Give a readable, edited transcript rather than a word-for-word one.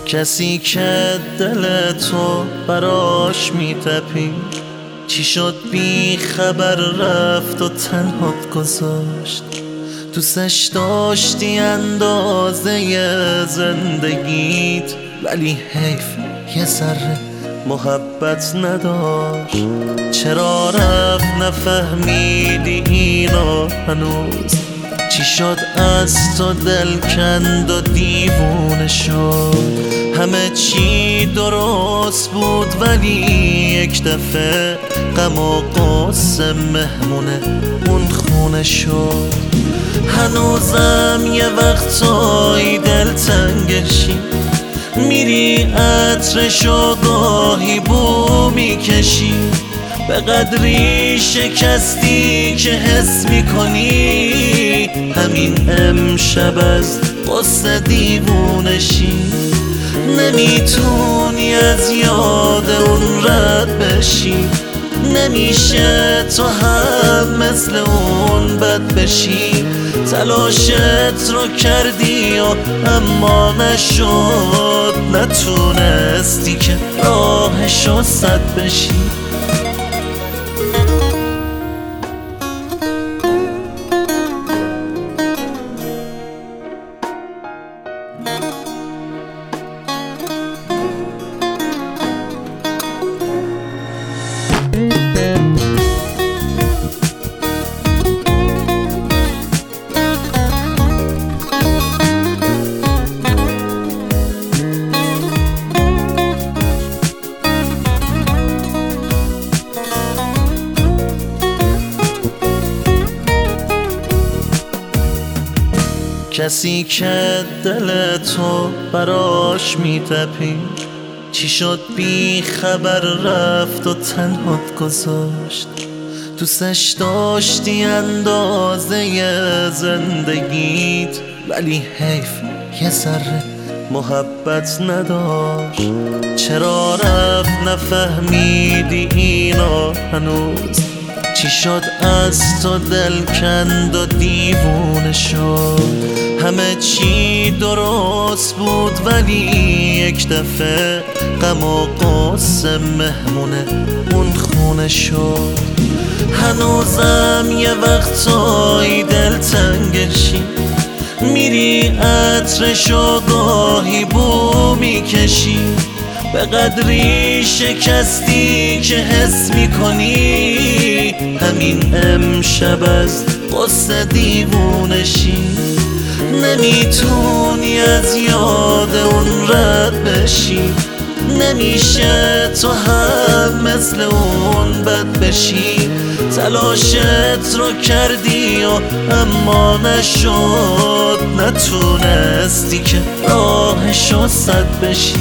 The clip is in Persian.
کسی که دل تو براش میتپی، چی شد بی خبر رفت و تنهات گذاشت. دوستش داشتی اندازه زندگیت، ولی حیف یه ذره محبت نداشت. چرا رفت نفهمیدی اینو هنوز؟ چی شد از تو دل کند و دیوونه شد؟ همه چی درست بود ولی یک دفعه غم و غصه مهمونه اون خونه شد. هنوزم یه وقتایی دلتنگشی، میری عطرشو گاهی بو میکشی. به قدری شکستی که حس میکنی همین امشب از غصه دیوونشی. نمیتونی از یاد اون رد بشی، نمیشه تو هم مثل اون بد بشی. تلاشت رو کردی و اما نشد، نتونستی که راهشو سد بشی. کسی که دل تو براش میتپی، چی شد بی خبر رفت و تنهات گذاشت. دوستش داشتی اندازه زندگیت، ولی حیف یه ذره محبت نداشت. چرا رفت نفهمیدی اینو هنوز؟ چی شد از تو دل کند و دیوونه شد؟ همه چی درست بود ولی یک دفعه غم و غصه مهمونه اون خونه شد. هنوزم یه وقتایی دلتنگشی، میری عطرشو گاهی بو میکشی. به قدری شکستی که حس میکنی همین امشب از غصه دیوونشی. نمیتونی از یاد اون رد بشی، نمیشه تو هم مثل اون بد بشی. تلاشت رو کردی و اما نشد، نتونستی که راهشو سد بشی.